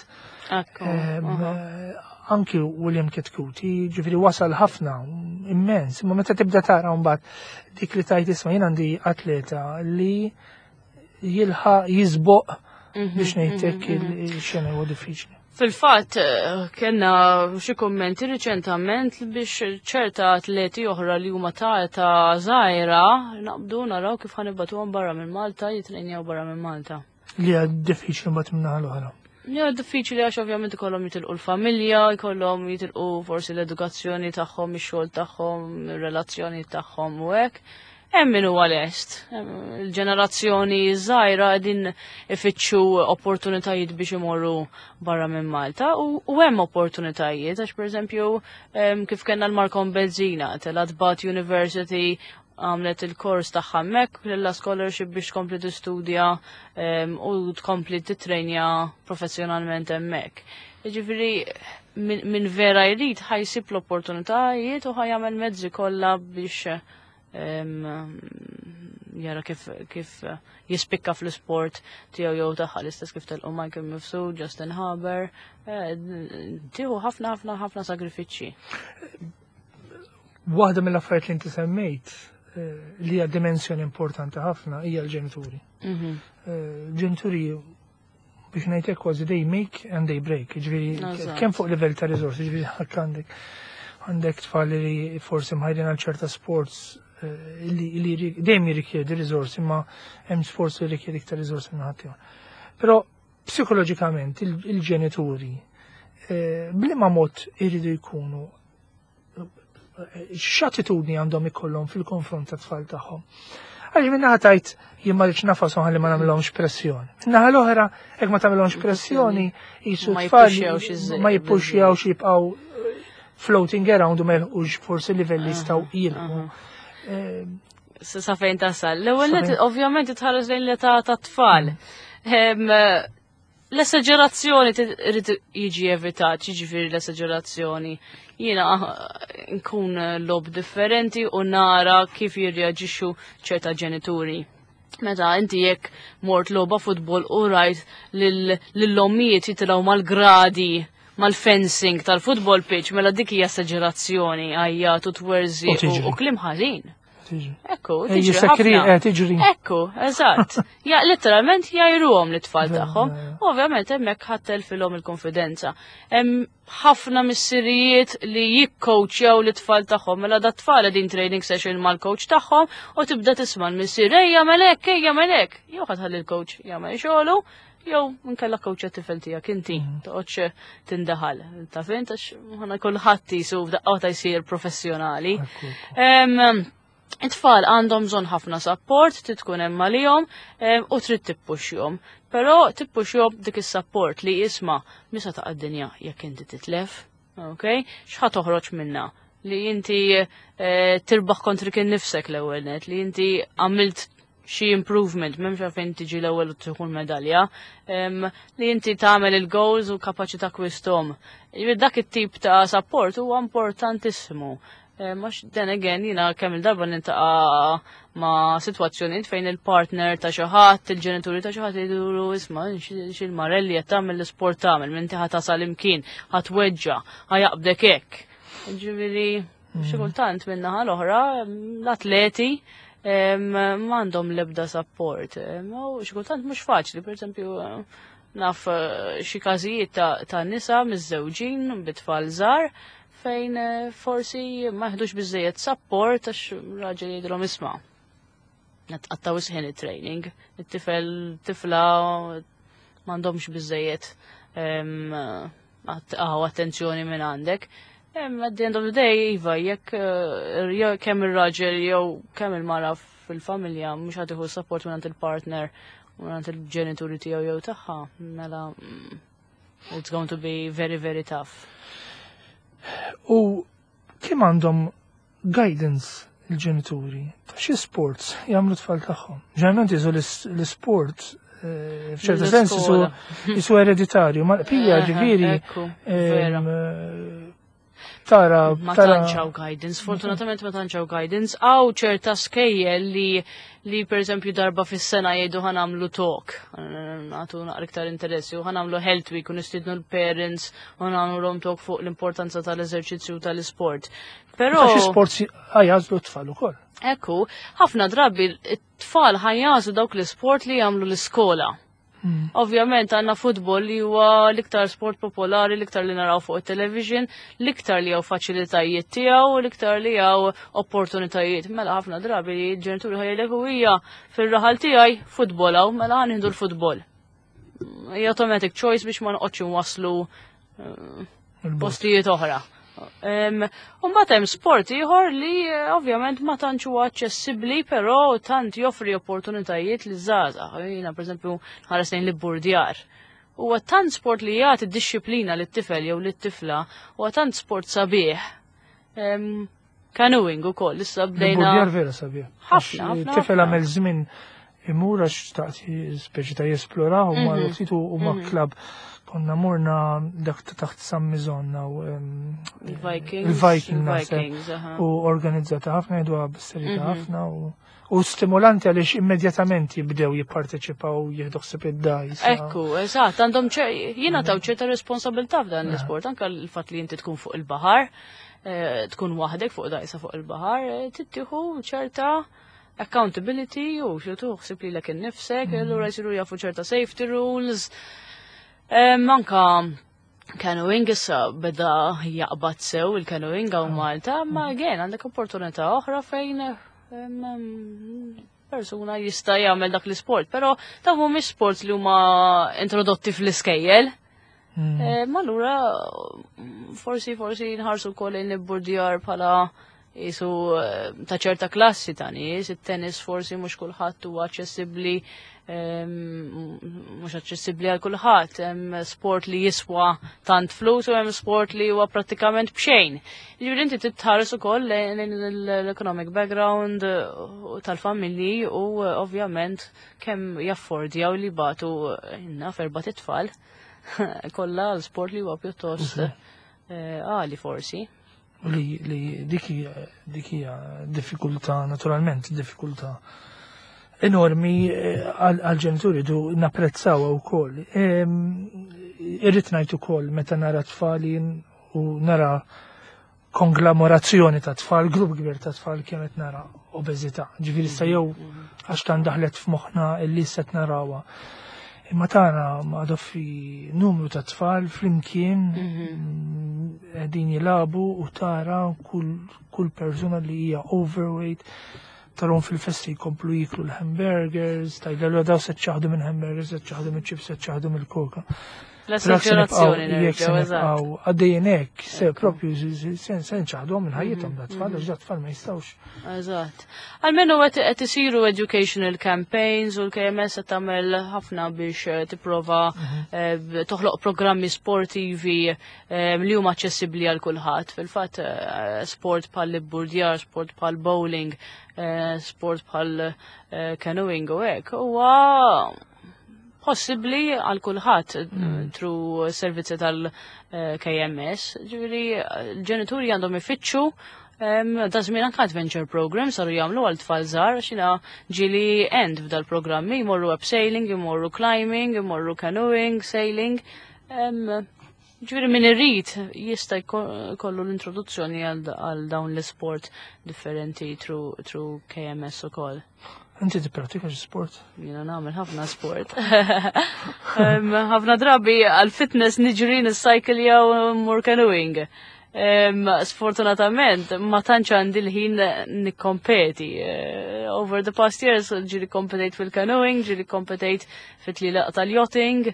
Anki William Kitkuti, ġifiri wasal ħafna, immens, imma meta tibda tara mbagħad dik li tajt isma' jien għandi atleta li jilħaq jizboq biex ngħidlek il-xena huwa diffiċli. Fil-fatt, kena xi kummenti riċentament biex ċerta atleti oħra li huma ta' żgħira naqbdu naraw kif ħanibbatuhom barra minn Malta jitrenjaw barra minn Malta. Li hija diffiċli mbagħad minnaħa l-oħra. Ja, diffiċli għax ovvjament ikollhom jitilqu l-familja, ikollhom jitilqu forsi l-edukazzjoni tagħhom, ix-xogħol tagħhom, ir-relazzjoni tagħhom u hekk. Hemm min huwa lest. Il-ġenerazzjoni żgħira qegħdin ifittxu opportunitajiet biex imorru barra minn Malta u hemm opportunitajiet għax pereżempju kif kellna l-Malcolm Benzina tal-Adbat University għamlet il-kors tagħha hemmhekk lilla scholarship biex tkompli tistudja u tkompli titrenja professjonalment hemmhekk. Jiġifieri min vera jrid ħajsib l-opportunitajiet u ħajjagħmel mezzi kollha biex jara kif jispikka fl-sport tiegħu jew tagħha l-istess kif telqu Michael Mifsud, Justin Haber, tieħu ħafna sagrifiċċji. Waħda mill-affarijiet li inti semmejt li hija dimensjoni importanti ħafna hija l-ġenituri. Ġenituri biex ngħidlek kważi they make and they break, ġifieri kemm fuq livell ta' riżorsi, ġifieri għandek tfal li forsi mħajrin għal ċerta sports li dejjem jirrikjedi riżorsi, ma hemm sports li jirrikjedi iktar riżorsi minn ħadd ieħor. Però psikoloġikament il-ġenituri bliema mod iridu jkunu x'attitudni għandhom ikollhom fil-konfront tat tfal tagħhom. Għalli minnaħa tajt jien ma rridx nafasom ħalli ma nagħmilhomx pressjoni. Minnaħa l-oħra hekk ma tagħmilhomx pressjoni jisu tfal ma jippuxjawx jibqgħu floating around u ma jilħqux forsi livelli jistgħu jilħu. Sa fejn tasal. L-ewwel ovvjament tħares lejn l-età tat-tfal. L-esagerazzjoni trid jiġi evitat, jiġifieri l-esagerazzjoni. Jiena nkun lob differenti u nara kif jirreaġixxu ċerta ġenituri. Meta inti jekk mort logħba futbol u rajt lill-ommijiet jitilgħu mal-gradi mal-fencing tal-football pitch mela dik hija esagerazzjoni għajjat u twerżi u kliem ħażin. Ekku, tiġri. Ekku, eżatt. Ja, literalment jajruhom l-tfal tagħhom. Ovvjament hemmhekk ħattel filhom il-konfidenza. Hemm ħafna missirijiet li jikkoċjaw l-tfal tagħhom mela dat tfal din training session mal-coach tagħhom u tibda tisma' l-missier ejja melek. Jew ħadħalli l-coach jagħmel xogħlu jew nkella coach tifel tiegħek inti toqgħodx tindaħal. Ta' fejn tax ħana kulħadd isu f'daqqa jsir professjonali. It-tfal għandhom bżonn ħafna support, tkun hemm għalihom u trid tippuxjhom. Però tippuxjhom dik is-support li jisma' misa ta' d-dinja jekk inti titlef, okay? X'ħad toħroġ minnha? Li inti tirbaħ kontri kien nifsek l-ewwel net, li inti għamilt xi improvement, m'hemmx fejn tiġi l-ewwel u tieħu medalja, li inti tagħmel il-goals u kapaċi takwishom. Dak it-tip ta' support huwa importantissimu. Mux then again, jina kemm il-darba nintaqa ma' situazzjoni fejn il-partner ta' xaħat, il-ġenituri ta' xaħat jiduru isma' xil-marelli qed tagħmel l-isport tagħmel, minn tiħa tasal imkien, ħatweġġa, ħajaqbdek hekk. Ġifieri xi kultant minnaħa l-oħra l-atleti m'għandhom l-ebda support. Xi kultant mhux faċli, pereżempju naf xi każijiet ta' nisa miż-żewġin bit-tfal żgħar fejn forsi ma jħdux biżejjed support għax raġel jgħidilhom isma'. Għattaw isħin it-training, tifla m'għandhomx biżejjed attenzjoni minn għandek. At the end of the day, iva, jekk kemm ir-raġel jew kemm il-mara fil-familja mhux ħadd iħu support minn il-partner u minn il-ġenituri tiegħu jew tagħha, mela it's going to be very, very tough. U kemm għandhom guidance il-ġenituri ta' xi sports jagħmlu tfal tagħhom. Ġeneralment jiżu l-isport f'ċerta sens jisu ereditarju, ma pija ġifieri ma tantxaw guidance, fortunatament ma tantxaw guidance, għaw ċerta skejjel li per esempio darba fis-sena jgħidu ħanamlu talk, għatu naqriktar interessi, u ħanamlu health week, u nistidnu l-parents, u ħanamlu talk fuq l-importanza tal-eżerċizzju tal-sport. Pero xi sports ħajjażlu t-tfal ukoll. Ekku, ħafna drabi t-tfal ħajjażlu dawk l-sport li jagħmlu l-iskola. Ovvjament għanna futbol li huwa l-iktar sport popolari, l-iktar li naraw fuq il-television, l-iktar li għaw faċilitajiet tiegħu, l-iktar li għaw opportunitajiet. Mela ħafna drabi li ġenituri ħajlek u hija fil-raħal tiegħi futbol għaw, mela ħanħidu l-futbol. Hija automatic choice biex ma noqgħodx waslu postijiet oħra. Mbagħad hemm sport ieħor li ovvjament ma tantx huwa aċċessibbli, però tant joffri opportunitajiet li żgħażagħ. Jiena pereżempju ħares lejn l-burdjar. Huwa tant sport li jagħti disċiplina lit-tifel jew lit-tifla, huwa tant sport sabiħ. Canoeing ukoll issa bdejna. Burdjar vera sabiħ. Ħafna. Tifel għamel żmien imur għax taqti speċi ta' jesploraw u marru ftit u ma' klab. Konna morna dak taħt San Mizonna u il-Vikings u organizzata ħafna jdu għab-serita ħafna u stimulanti għaliex immedjatament jibdew jipparteċipaw jieħdu ħsieb id-dajs. Ekku, eżatt, għandhom jiena taw ċerta responsabilità f'dan l-isport, anke l-fatt li inti tkun fuq il-baħar, tkun waħdek fuq dajsa fuq il-baħar, tittieħu ċerta accountability u xi ħsieb lilek innifsek, allura jsiru jafu ċerta safety rules. Manka canoeing issa beda jaqbad sew il-canoeing għaw Malta, ma għen għandek opportunità oħra fejn persuna jista' jagħmel dak l-isport, però dawn mhumiex sports li huma introdotti fl-iskejjel. Ma allura forsi nħarsu wkoll lejn il-burdjar bħala jisu ta' ċerta klassi ta' nies, it-tennis forsi mhux kulħadd huwa aċċessibbli mhux aċċessibbli għal kulħadd, hemm sport li jiswa tant flus u hemm sport li huwa prattikament b'xejn. Jiġifieri inti titħares ukoll lejn l-economic background tal-familji u ovvjament kemm jaffordjaw li batu inna ferba titfal kollha l-sport li huwa pjuttost għali forsi. Li dik hija diffikultà, naturalment, diffikultà enormi għal-ġenituri du napprezzaw wkoll. Irrid ngħid ukoll meta nara tfali u nara konglomorazzjoni ta' tfal, grupp kbir ta' tfal kienet nara obeżità. Ġifieri sa jew għax tan daħlet f'moħħna illi se narawha. Imma tara għadu fi numru ta' tfal flimkien qegħdin jilagħbu u tara kull persuna li hija overweight tarom fil-festi jkomplu jiklu l-hamburgers, tajla daw se ċaħdu minn hamburgers, se ċaħdu minn chips, se ċaħdu minn koka. L-associazzjoni nerġgħu għaddejjen hekk, se propju se nċaħdu minn ħajjithom da tfal, għax da tfal ma jistgħux. Eżatt. Almenu qed isiru educational campaigns u l-KMS qed tagħmel ħafna biex tipprova toħloq programmi sportivi li huma aċċessibbli għal kulħadd. Fil-fatt sport bħal-burdjar, sport bħal-bowling, sport bħal-canoeing u hekk huwa possibly għal kulħadd tru servizzi tal-KMS. Ġifieri l-ġenituri għandhom ifittxu da żmien anke adventure program saru jagħmlu għal tfal żgħar xina ġieli end f'dal programmi jmorru abseiling, jmorru climbing, jmorru canoeing, sailing. Ġifieri min irrid jista' jkollu l-introduzzjoni għal dawn l-isport differenti tru KMS ukoll. Inti tippratika xi sport? Jiena nagħmel ħafna sport. Ħafna drabi għal-fitness niġri nis-cycle jew mur canoeing. Sfortunatament ma tantx għandi l-ħin nikkompeti. Over the past years ġiri kompetejt fil-canoeing, ġiri kompetejt fit-tlilaq tal-yachting.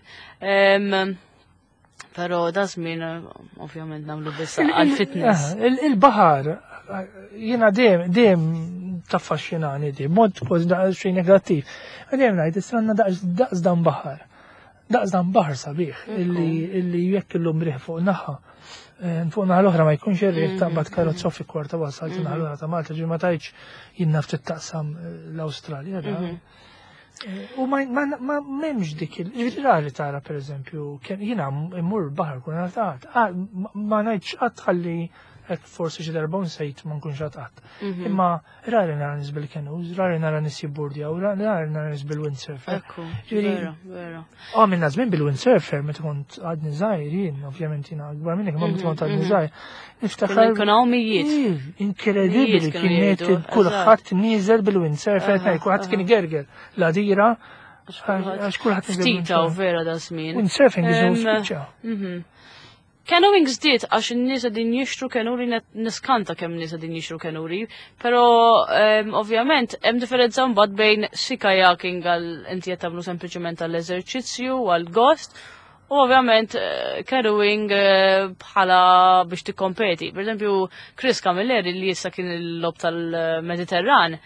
Pero da żmien ovvjament nagħmlu biss għal-fitness. Il-baħar jiena dejjem taffaxxinani di, mod xejn negattiv. Għadjem ngħid isranna daqs dan baħar. Daqs dan baħar sabiħ illi jekk illum riħ fuq naħa. Fuq naħa l-oħra ma jkunx irriħ taqbad karozza fi kwarta wasal naħa l-oħra ta' Malta ġi ma tajtx jien naf taqsam l-Awstralja. U ma memx dik ġviri rari tara per eżempju, jina immur baħar kun għatat, ma najċ għatħalli forsi xi darba unsejt ma nkunx għatat. Imma rari nara nisbil kenuż, rari nara nisib burdja, u rari nara nisbil windsurfer. Vera, vera. Minna żmien bil-windsurfer, meta kont għadni żgħir jien, ovvjament jiena akbar minnek, ma meta kont għadni żgħir. Niftakar. Kun hawn mijiet. Inkredibbli kienet kulħadd nieżel bil-windsurfer, kulħadd kien gerger. La dira għax kulħadd Ftita u vera da żmien. Windsurfing iżu spiċċa. Canoeing żdied għax in-nies qegħdin jixtru kenuri niskanta kemm nies qegħdin jixtru kenuri, però ovvjament hemm differenza mbagħad bejn sea kayaking għal inti qed tagħmlu sempliċement għall-eżerċizzju għal gost u ovvjament canoeing bħala biex tikkompeti. Pereżempju Chris Camilleri li issa kien il-lob tal-Mediterran,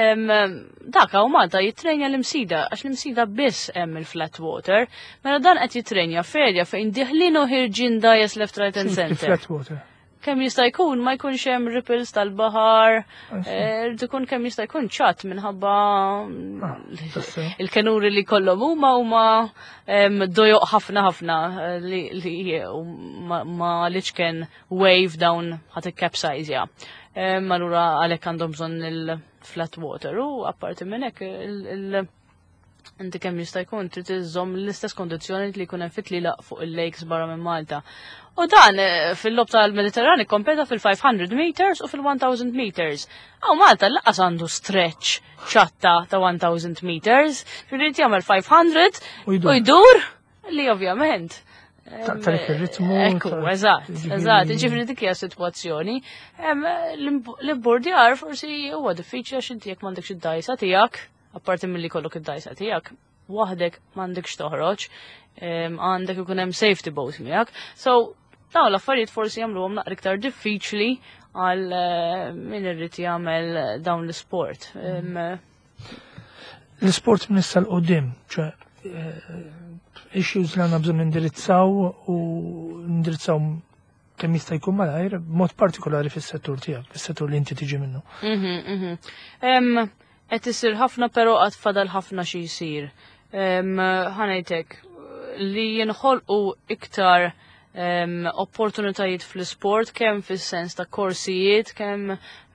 dak hawn Malta jitrenja l-imsida, għax l-imsida biss hemm il-flat water, mela dan qed jitrenja ferja fejn diħlin u ħirġin dajes left right and center. Flat water. Kemm jista' jkun ma jkunx hemm ripples tal-baħar, ikun kemm jista' jkun ċatt minħabba il-kenuri li kollhom huma dojoq ħafna li ma liċken wave down ħadd ikkapsizja. Allura għalhekk għandhom bżonn il-flat water u apparti minn hekk inti kemm jista' jkun trid iżżomm l-istess kondizzjoni li jkun hemm fitlilaq fuq il-lakes barra minn Malta. U dan fil-lob tal-Mediterrani kompeta fil-500 meters u fil-1000 meters. Malta laqas għandu stretch ċatta ta' 1000 meters, trid jagħmel 500 u jdur li ovvjament. Tal-ek il-ritmu. Ekku, eżatt, ġifri dik hija sitwazzjoni. L-bordjar forsi huwa diffiċli għax inti jekk m'għandekx id-dajsa tiegħek, apparti milli kollok id-dajsa tiegħek, waħdek m'għandekx toħroġ, għandek ikun hemm safety boat miegħek. So dawn l-affarijiet forsi jagħmluhom naqra iktar diffiċli għal min irrid jagħmel dawn l-isport. L-isport minn issa l-qudiem, issues li għanna bżon indirizzaw u indirizzaw kemm jista' jkun malajr, mod partikolari fis-settur tiegħek, fis-settur li inti tiġi minnu. Qed isir ħafna però qatt fadal ħafna xi jsir. Ħanejtek li jinħolqu iktar opportunitajiet fl-sport kemm fis-sens ta' korsijiet kemm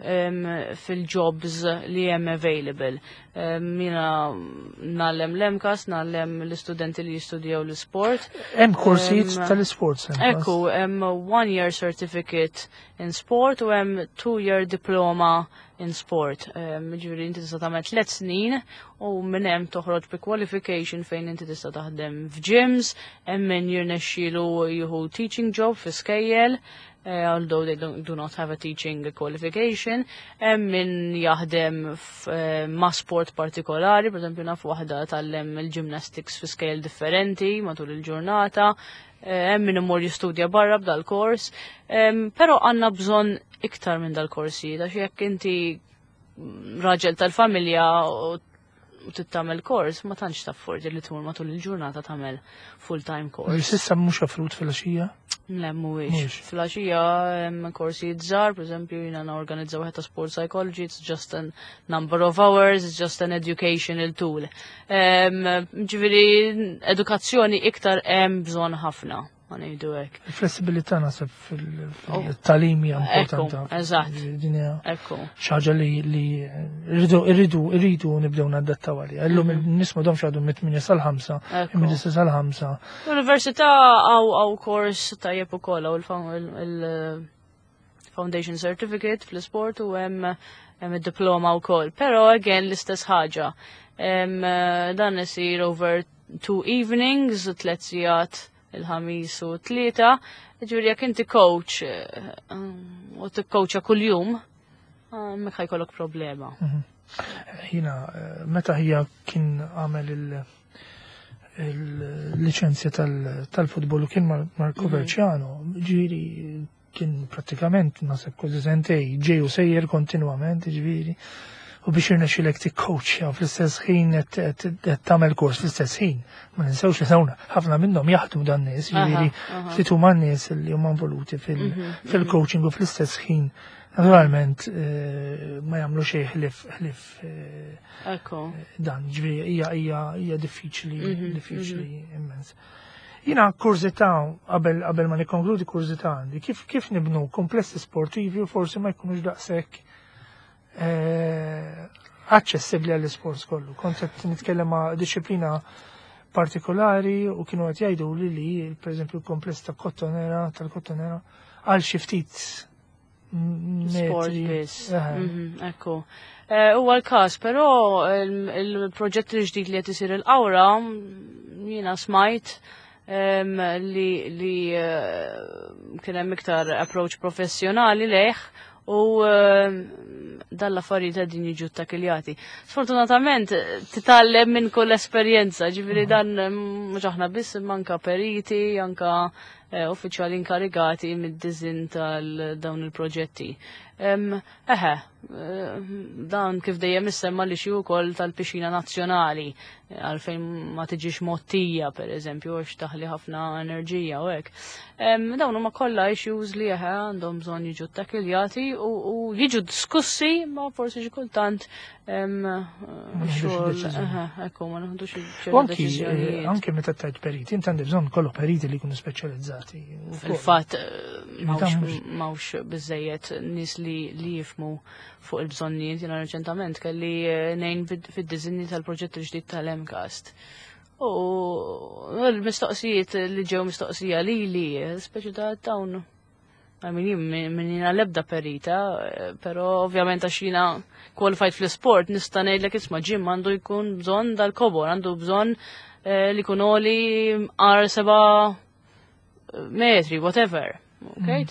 fil-jobs li hemm available. Mina nallem l-emkas, nallem l-istudenti li jistudjaw l-sport. Hemm korsijiet tal-sports. Ekku, hemm 1-year certificate in sport u hemm 2-year diploma in sport. Ġifieri inti tista' tagħmel 3 snin u minn hemm toħroġ bi qualification fejn inti tista' taħdem f'gyms, hemm min jirnexxielu jieħu teaching job fi skejjel, although they do not have a teaching qualification, min jaħdem ma' sport partikolari, per esempio naf waħda tallem il-gymnastics fi scale differenti matul il-ġurnata, min imur jistudja barra b'dal-kors, pero għanna bżon iktar minn dal-korsi, għax jekk inti raġel tal-familja u tittamel kors, ma tantx taffordi li tmur matul il-ġurnata tagħmel full-time course. S'issa mhux offrut fil-għaxija? Le, mhuwiex. Fil-għaxija hemm korsijiet żgħar, pereżempju jiena norganizza waħed ta' sport psychology, it's just a number of hours, it's just an educational tool. Ġifieri edukazzjoni iktar hemm bżonn ħafna. Għanejdu hekk. Il-flessibilità nasib fil-talim hija importanti. Eżatt. Ekku. Xaġa li rridu nibdew nadattaw għalija. Illum nisma' dom x'għadu mit-8 sal-5, mid-9 sal-5. L-Università għaw kors tajjeb ukoll il-Foundation Certificate fl-sport u hemm id-diploma wkoll. Però again l-istess ħaġa. Dan isir over 2 evenings, 3 sigħat il-ħamis u 3, ġuri jekk inti coach u tikkoċa kull-jum, mek ħajkollok problema. Jina, meta hija kien għamel il-licenzja tal-futbol u kien Marco Verciano, ġiri kien pratikament nasib kważi sentej ġej u sejjer kontinuament, ġviri. u biex irnexxilek tikkoachja fl-istess ħin qed tagħmel kors fl-istess ħin. Ma ninsewx li dawna ħafna minnhom jaħdmu dan nies, jiġifieri ftit huma nies li huma involuti fil-coaching u fl-istess ħin naturalment ma jagħmlu xejn ħlief dan, ġifieri hija diffiċli immens. Jiena kurzità qabel ma nikkonkludi kurzità għandi kif nibnu komplessi sportivi u forsi ma jkunux daqshekk aċċessibbli għall-isports kollu. Kont qed nitkellem ma' disciplina partikolari u kienu qed jgħidu li pereżempju l-kompless tal-Kottonera għal xi ftit sport biss. Ekku. Huwa l-każ, però il-proġett il-ġdid li qed isir il-qawra jiena smajt li kien hemm iktar approach professjonali lejh u dall-affarijiet din jiġu takiljati. Sfortunatament titgħallem minn kull esperjenza, ġifieri dan mhux aħna biss manka periti, anka uffiċjali inkarigati mid-diżinn tal-dawn il-proġetti. Dan kif dejjem issemma li xi wkoll tal-pixina nazzjonali għalfejn ma tiġix mottija pereżempju għax taħli ħafna enerġija u hekk. Dawn huma kollha issues li għandhom bżonn jiġu takiljati u jiġu diskussi ma forsi xi kultant xogħol ekku ma naħdux deċiżjonijiet. Anke meta tajt periti, int għandi bżonn kollok periti li jkunu speċjalizzati. Fil-fatt m'hawnx biżejjed nies li jifmu fuq il-bżonnijiet. Jiena reċentament kelli ngħin fid-diżinni tal-proġett il-ġdid tal-Mcast. U l-mistoqsijiet li ġew mistoqsija li speċi ta' dawn minn jiena l-ebda perita, però ovvjament għax jiena qualified fl-sport nista' ngħidlek isma' ġim għandu jkun bżonn dal-kobor, għandu bżonn li jkun oli għar 7 metri, whatever. Okay?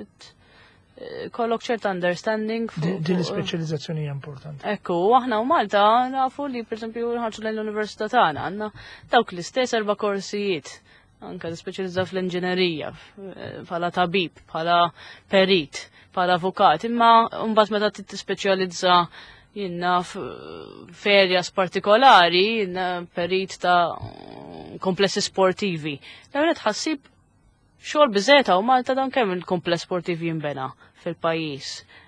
Kollok ċert understanding. Din l-speċjalizzazzjoni hija importanti. Ekku, aħna u Malta nafu li pereżempju nħarġu lejn l-Università tagħna għandna dawk l-istess 4 korsijiet. Anke tispeċjalizza fl-inġinerija, bħala tabib, bħala perit, bħala avukat, imma mbagħad meta tispeċjalizza jinna f'areas partikolari, jinna perit ta' komplessi sportivi. L-għanet ħassib xogħol biżeta u Malta dan kemm il-kompless sportivi jinbena fil-pajjiż.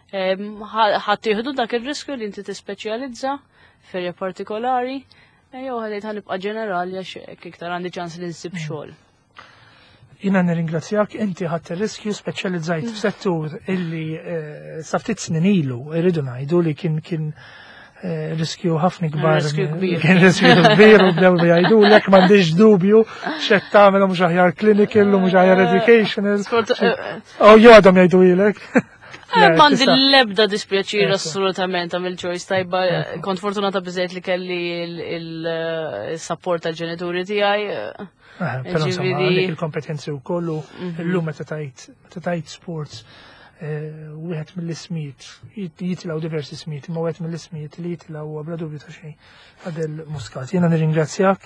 Ħadd tieħdu dak ir-riskju li inti tispeċjalizza f'erja partikolari, jew ħalejt ħanibqa' ġenerali għax iktar għandi ċans li nsib xogħol. Jiena nirringrazzjak, inti ħadd ir-riskju speċjalizzajt f'settur illi sa ftit snin ilu irridu ngħidu li kien riskju ħafna kbar. Kien riskju kbir u bdew jgħidulek m'għandix dubju x'qed tagħmel mhux aħjar clinical u mhux aħjar educational. Jew għadhom jgħidulek. Mandi l-ebda dispjaċir assolutament għamil choice tajba, kont fortunata bizzejt li kelli il-support tal-ġenituri tijaj. Pero insomma, għandek il-kompetenzi u kollu, l-lum meta tajt sports, wieħed mill-ismijiet, jitilaw diversi smijiet, imma wieħed mill-ismijiet li jitilaw bla dubju ta' xejn. Adel Muscat, jena nirringrazzjak.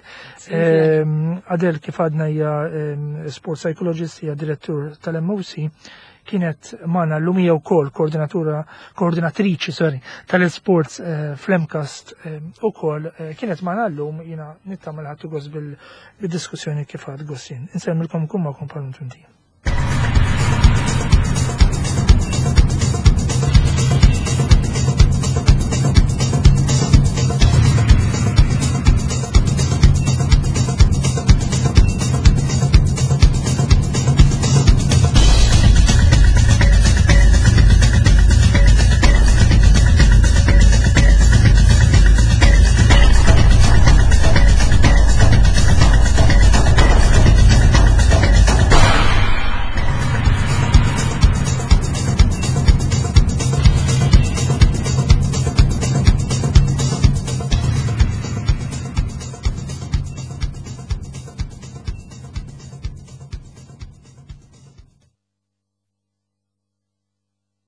Adel kif għadna hija sport psychologist, hija direttur tal-MOC, kienet maħna l-lumija u kol koordinatriċi tal-sports fl-Mcast u kol kienet maħna l-lum jina nittamel ħattu għoz bil-diskussjoni kif għad għosin. Insemmilkom kumma kumpanuntunti.